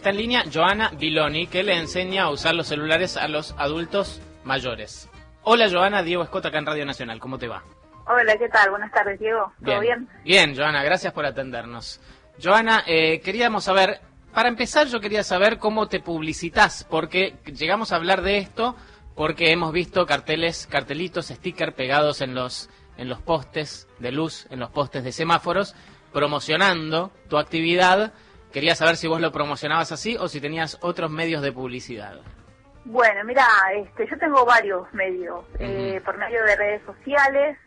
está en línea Joana Villoni, que le enseña a usar los celulares a los adultos mayores. Hola Joana, Diego Escota acá en Radio Nacional, ¿cómo te va? Hola, ¿qué tal? Buenas tardes, Diego. ¿Todo bien? Bien, Joana, gracias por atendernos. Joana, queríamos saber, para empezar yo quería saber cómo te publicitas, porque llegamos a hablar de esto porque hemos visto cartelitos, stickers pegados en los postes de luz, en los postes de semáforos, promocionando tu actividad. Quería saber si vos lo promocionabas así o si tenías otros medios de publicidad. Bueno, mira, yo tengo varios medios, por medio de redes sociales,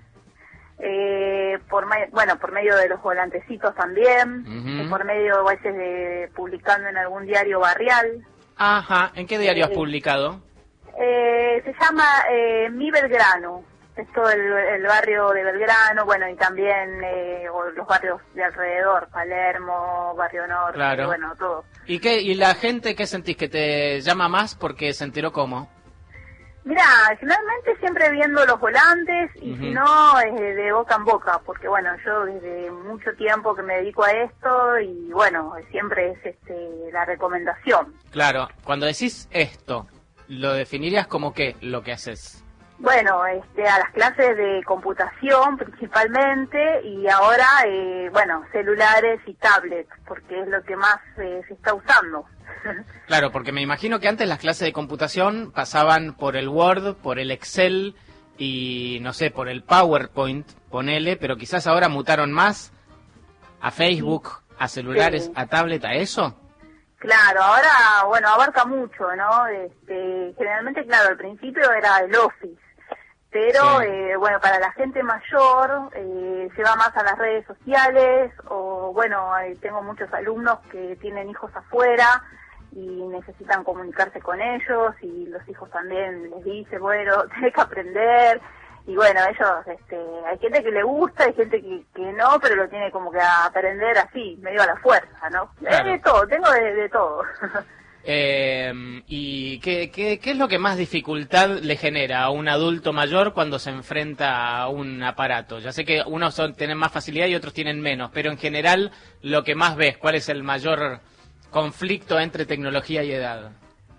por medio de los volantecitos también, por medio a veces de publicando en algún diario barrial. Ajá, ¿en qué diario has publicado? Se llama Mi Belgrano, es todo el barrio de Belgrano, bueno, y también los barrios de alrededor, Palermo, Barrio Norte, claro. Bueno, todo. ¿Y la gente qué sentís, que te llama más porque se enteró cómo? Mira, generalmente siempre viendo los volantes y si no, de boca en boca, porque bueno, yo desde mucho tiempo que me dedico a esto y bueno, siempre es la recomendación. Claro, cuando decís esto, ¿lo definirías como qué, lo que haces? Bueno, a las clases de computación principalmente y ahora, celulares y tablets, porque es lo que más se está usando. Claro, porque me imagino que antes las clases de computación pasaban por el Word, por el Excel y, no sé, por el PowerPoint, ponele, pero quizás ahora mutaron más a Facebook, a celulares, sí, a tablet, a eso. Claro, ahora, bueno, abarca mucho, ¿no? Generalmente, claro, al principio era el Office, pero, sí, para la gente mayor se va más a las redes sociales o, bueno, tengo muchos alumnos que tienen hijos afuera y necesitan comunicarse con ellos y los hijos también les dicen, bueno, tenés que aprender y bueno, ellos, hay gente que le gusta, hay gente que no, pero lo tiene como que aprender así, medio a la fuerza, ¿no? Claro. De todo, tengo de todo. ¿Y qué es lo que más dificultad le genera a un adulto mayor cuando se enfrenta a un aparato? Ya sé que unos tienen más facilidad y otros tienen menos, pero en general lo que más ves, ¿cuál es el mayor conflicto entre tecnología y edad?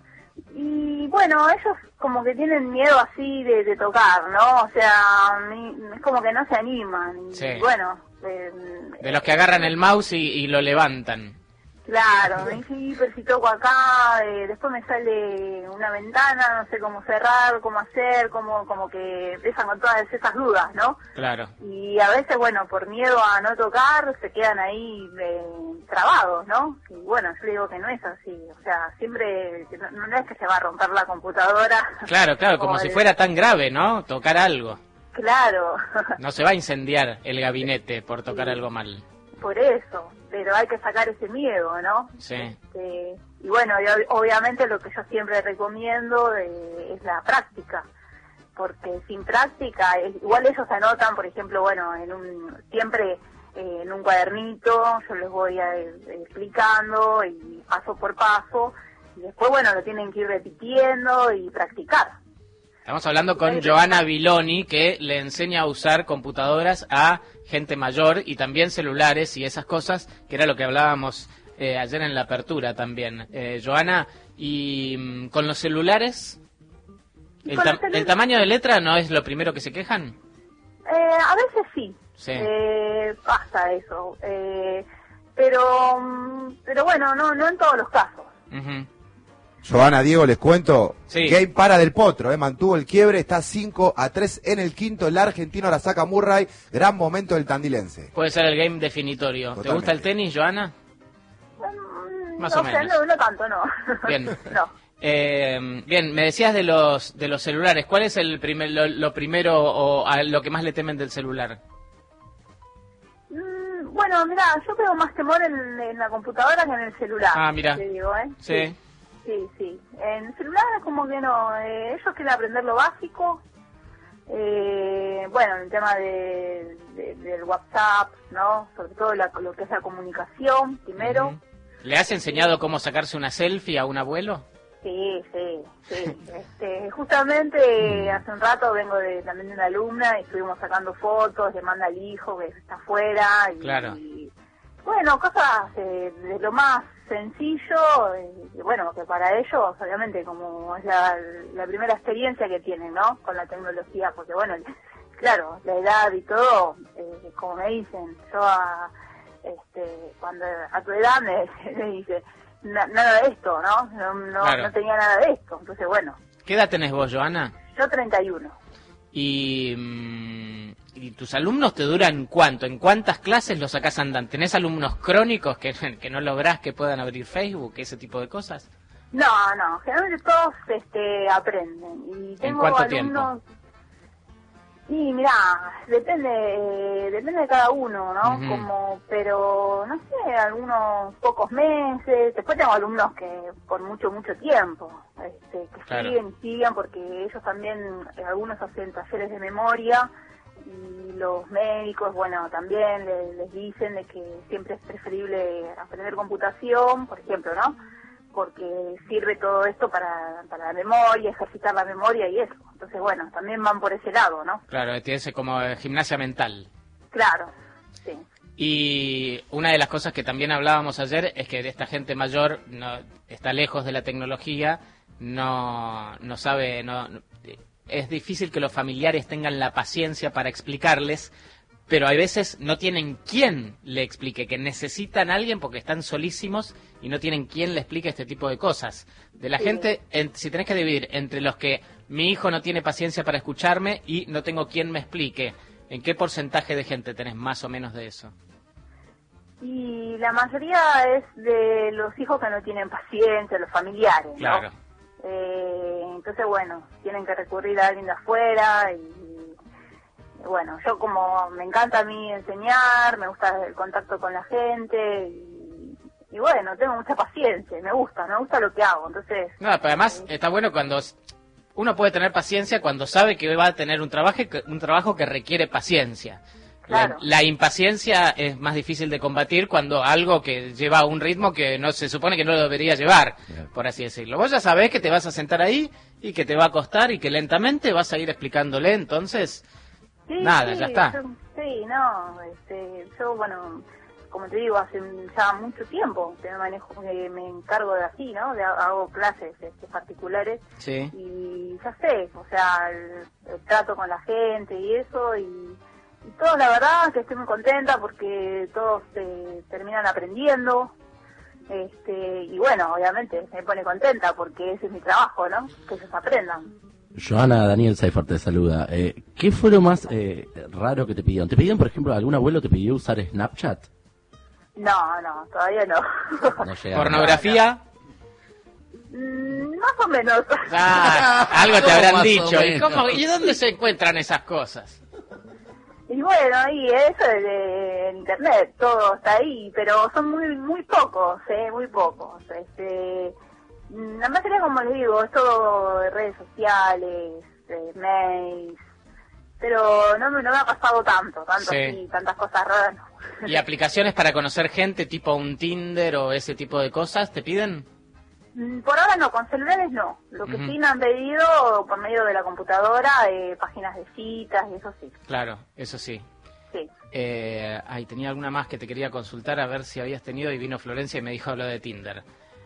Y bueno, ellos como que tienen miedo así de tocar, ¿no? O sea, es como que no se animan. Y, sí, bueno, de los que agarran el mouse y lo levantan. Claro, me dice, pero si toco acá, después me sale una ventana, no sé cómo cerrar, cómo hacer, como que empiezan con todas esas dudas, ¿no? Claro. Y a veces, bueno, por miedo a no tocar, se quedan ahí trabados, ¿no? Y bueno, yo digo que no es así, o sea, siempre, no es que se va a romper la computadora. Claro, como si fuera tan grave, ¿no? Tocar algo. Claro. No se va a incendiar el gabinete por tocar algo mal. Por eso, pero hay que sacar ese miedo, ¿no? Sí. Y bueno, obviamente lo que yo siempre recomiendo es la práctica, porque sin práctica, igual ellos anotan, por ejemplo, bueno, siempre en un cuadernito, yo les voy explicando y paso por paso, y después, bueno, lo tienen que ir repitiendo y practicar. Estamos hablando con Joana Villoni, que le enseña a usar computadoras a gente mayor y también celulares y esas cosas, que era lo que hablábamos ayer en la apertura también. Joana, ¿y con los celulares? ¿El tamaño de letra no es lo primero que se quejan? A veces sí. Sí. Pasa eso. Pero bueno, no en todos los casos. Joana, Diego, les cuento, sí. Game para del Potro, mantuvo el quiebre, está 5-3 en el quinto, el argentino la saca Murray, gran momento del tandilense. Puede ser el game definitorio. Totalmente. ¿Te gusta el tenis, Joana? Más o menos. No tanto, no. Bien. No. Bien, me decías de los celulares, ¿cuál es lo primero o a lo que más le temen del celular? Bueno, mira, yo tengo más temor en la computadora que en el celular. Ah, mira. Te digo, Sí. Sí. En celular es como que no, ellos quieren aprender lo básico. Bueno, el tema del WhatsApp, ¿no? Sobre todo lo que es la comunicación, primero. ¿Le has enseñado cómo sacarse una selfie a un abuelo? Sí. Justamente hace un rato vengo también de una alumna y estuvimos sacando fotos, le manda al hijo que está afuera. Claro. Y bueno, cosas de lo más sencillo, y bueno, que para ellos, obviamente, como es la primera experiencia que tienen, ¿no? Con la tecnología, porque bueno, claro, la edad y todo, como me dicen, yo cuando a tu edad me dice, nada de esto, ¿no? Claro. No tenía nada de esto, entonces bueno. ¿Qué edad tenés vos, Joana? Yo 31. ¿Y tus alumnos te duran cuánto? ¿En cuántas clases los sacás andando? ¿Tenés alumnos crónicos que no lográs que puedan abrir Facebook, ese tipo de cosas? No, generalmente todos aprenden. Y tengo ¿En cuánto alumnos... tiempo? Sí, mirá, depende de cada uno, ¿no? Uh-huh. Pero no sé, algunos pocos meses. Después tengo alumnos que por mucho tiempo, que claro. siguen porque ellos también, algunos hacen talleres de memoria y los médicos, bueno, también les dicen de que siempre es preferible aprender computación, por ejemplo, ¿no? Porque sirve todo esto para la memoria, ejercitar la memoria y eso. Entonces, bueno, también van por ese lado, ¿no? Claro, tiene como gimnasia mental. Claro, sí. Y una de las cosas que también hablábamos ayer es que esta gente mayor está lejos de la tecnología, no sabe, es difícil que los familiares tengan la paciencia para explicarles, pero hay veces no tienen quien le explique, que necesitan a alguien porque están solísimos y no tienen quien le explique este tipo de cosas. De la gente, si tenés que dividir entre los que mi hijo no tiene paciencia para escucharme y no tengo quien me explique, ¿en qué porcentaje de gente tenés más o menos de eso? Y la mayoría es de los hijos que no tienen paciencia, los familiares, ¿no? Claro. Entonces, bueno, tienen que recurrir a alguien de afuera y bueno, yo como me encanta a mí enseñar, me gusta el contacto con la gente y bueno, tengo mucha paciencia, me gusta lo que hago, entonces... No, pero además está bueno cuando uno puede tener paciencia cuando sabe que va a tener un trabajo que requiere paciencia. Claro. La impaciencia es más difícil de combatir cuando algo que lleva un ritmo que no se supone que no lo debería llevar, por así decirlo. Vos ya sabés que te vas a sentar ahí y que te va a costar y que lentamente vas a ir explicándole, entonces... Sí, nada, ya está. Yo, bueno, como te digo, hace ya mucho tiempo que me encargo de así, ¿no? Hago clases particulares. Sí. Y ya sé, o sea, el trato con la gente y eso, y todos, la verdad, que estoy muy contenta porque todos terminan aprendiendo. Y bueno, obviamente me pone contenta porque ese es mi trabajo, ¿no? Que ellos aprendan. Joana, Daniel Seifert te saluda. ¿Qué fue lo más raro que te pidieron? ¿Te pidieron, por ejemplo, algún abuelo te pidió usar Snapchat? No, todavía no. No llegaron. ¿Pornografía? Más o menos. Algo te habrán Más o dicho. menos. ¿Y dónde se encuentran esas cosas? Y bueno, y eso de internet, todo está ahí, pero son muy pocos, muy pocos. Nada más sería como les digo, es todo de redes sociales, mails, pero no me ha pasado tanto Sí. así, tantas cosas raras. No. ¿Y aplicaciones para conocer gente tipo un Tinder o ese tipo de cosas te piden? Por ahora no, con celulares no. Lo que sí me han pedido por medio de la computadora, páginas de citas y eso sí. Claro, eso sí. Sí. Tenía alguna más que te quería consultar a ver si habías tenido y vino Florencia y me dijo lo de Tinder.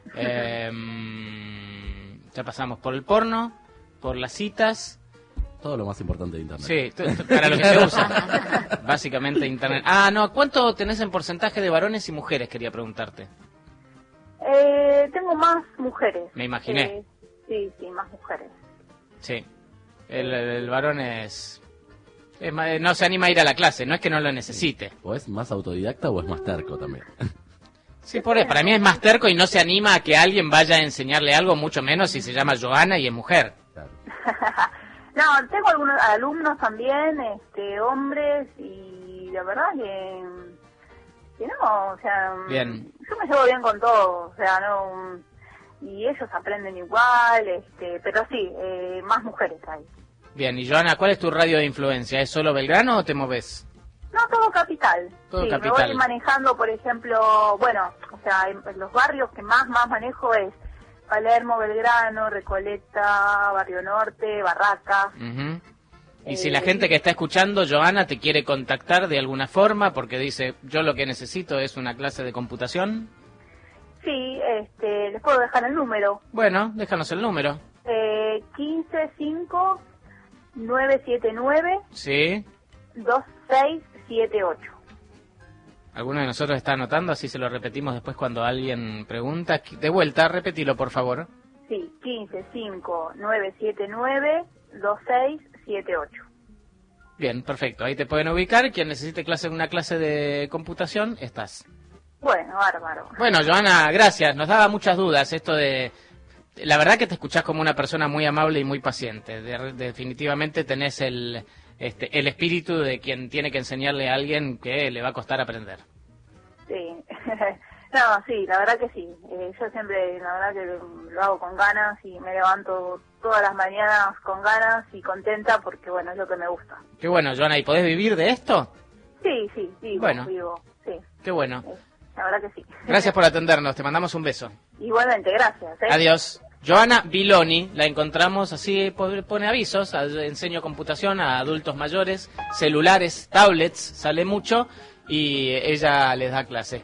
Ya pasamos por el porno, por las citas. Todo lo más importante de Internet. Sí, para lo que se usa. Básicamente Internet. ¿Cuánto tenés en porcentaje de varones y mujeres? Quería preguntarte. Tengo más mujeres. Me imaginé. Sí, más mujeres. Sí. El varón no se anima a ir a la clase, no es que no lo necesite. ¿O es más autodidacta o es más terco también? Sí, para mí es más terco y no se anima a que alguien vaya a enseñarle algo, mucho menos si se llama Joana y es mujer. Claro. No, tengo algunos alumnos también, hombres, y la verdad que no, o sea, Bien. yo me llevo bien con todos, o sea, no, y ellos aprenden igual, pero sí, más mujeres hay. Bien, y Joana, ¿cuál es tu radio de influencia? ¿Es solo Belgrano o te moves? No, todo capital. Todo sí, capital. me voy manejando, por ejemplo, bueno, o sea, en los barrios que más manejo es Palermo, Belgrano, Recoleta, Barrio Norte, Barracas. Uh-huh. Y si la gente que está escuchando, Joana, te quiere contactar de alguna forma porque dice, yo lo que necesito es una clase de computación. Sí, les puedo dejar el número. Bueno, déjanos el número. 155979 Sí. 2678. ¿Alguno de nosotros está anotando? Así se lo repetimos después cuando alguien pregunta. De vuelta, repetilo, por favor. Sí, 155979 2678. Bien, perfecto. Ahí te pueden ubicar. Quien necesite una clase de computación, estás. Bueno, bárbaro. Bueno, Joana, gracias. Nos daba muchas dudas esto de... La verdad que te escuchás como una persona muy amable y muy paciente. Definitivamente tenés el espíritu de quien tiene que enseñarle a alguien que le va a costar aprender. Sí. No, sí, la verdad que sí. Yo siempre, la verdad que lo hago con ganas y me levanto todas las mañanas con ganas y contenta porque, bueno, es lo que me gusta. Qué bueno, Joana. ¿Y podés vivir de esto? Sí, vivo, Bueno. sí. Qué bueno. La verdad que sí. Gracias por atendernos. Te mandamos un beso. Igualmente, gracias. Adiós. Joana Biloni, la encontramos así, pone avisos, enseño computación a adultos mayores, celulares, tablets, sale mucho y ella les da clases.